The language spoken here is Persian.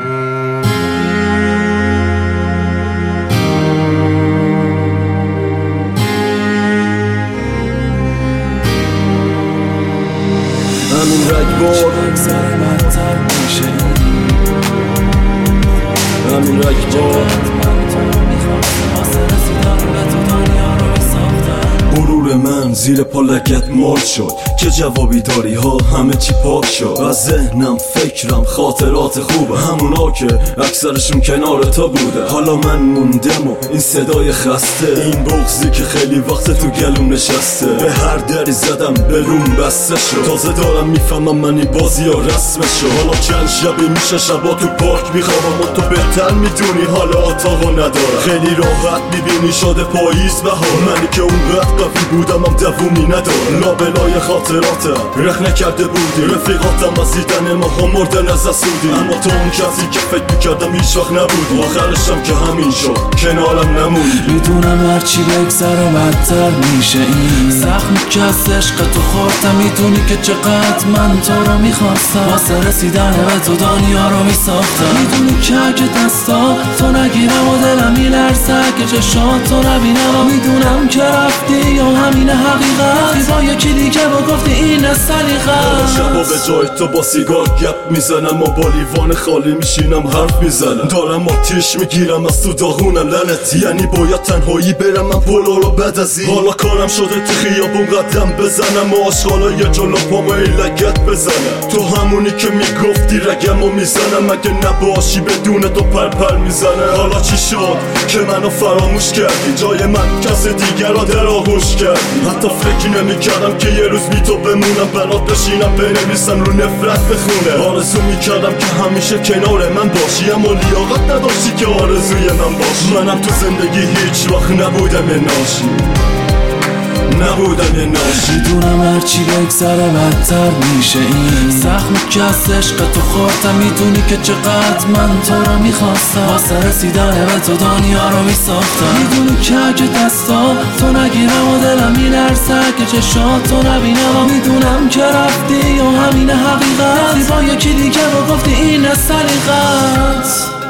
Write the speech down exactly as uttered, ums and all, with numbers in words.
همین رگبار همین رگبار غرور من زیر پا لگت مال شد که جوابی داری ها همه چی پاک شد. از ذهنم فکرم خاطرات خوبه، همونا که اکثرشون کنار تا بوده. حالا من موندم و این صدای خسته، این بغضی که خیلی وقت تو گلوم نشسته. به هر دری زدم به روم بسته شد، تازه دارم میفهمم من این بازی ها رسمه شد. حالا چند شبی میشه شبا تو پارک میخوابم و تو بهتر میدونی حالا اتاقو ندارم. خیلی راحت میبینی شده پاییز بهار، منی که اونقدر قوی بودم هم دوومی ندارم. لابلای خاطراتم رخ نکرده بودی، رفیقاتم از دیدن ماها مردن از اسودی. اما تو اون کسی که فکر میکردم هیچ وقت نبودی، آخرشم که همین شد کنارم نموندی. میدونم هرچی بگذره بدتر میشه این زخمی که از عشق تو خوردم. میدونی که چقدر من تو رو میخواستم، واسه رسیدن به تو دنیا رو میساختم. میدونی که اگه دستا تو نگیرم و دلم میلرزه اگه چشات تو نبینم. و میدونم که رفتی یا همین حقیقت، با یکی دیگه با گفتی این سلیقه. شبا به جای تو با سیگار گپ میزنم و با لیوان خالی میشینم حرف میزنم. دارم آتیش میگیرم از تو داغونم لعنتی، یعنی باید تنهایی برم من پلو رو بعد از این. حالا کارم شده تو خیابون قدم بزنم و آشغالا یه جلو پامو لگت بزنم. تو همونی که میگفتی رگمو میزنم، اگه نباشی بدون تو پر پر میزنم. حالا چی شد که منو فراموش کردی، جای من کس دیگر را در آغوش کردی. حتی فکر نمیکردم که یه روز بی تو بمونم، برات بشینم بنویسم رو نفرت بخونه. آرزو میکردم که همیشه کنار من باشی، اما لیاقت نداشتی که آرزوی من باشی. منم تو زندگی هیچ وقت نبودم یه ناشی، نبودم یه ناشی. میدونم هرچی بگذره بدتر میشه این زخمی که از عشق تو خوردم. میدونی که چقدر من تو رو میخواستم، واسه رسیدن به تو دنیا رو میساختم. میدونی که اگه دستا تو نگیرم و دلم میلرزه اگه چشات تو نبینم. و میدونم که رفتی یا همین حقیقت، با یکی دیگه با گفتی این سلیقت.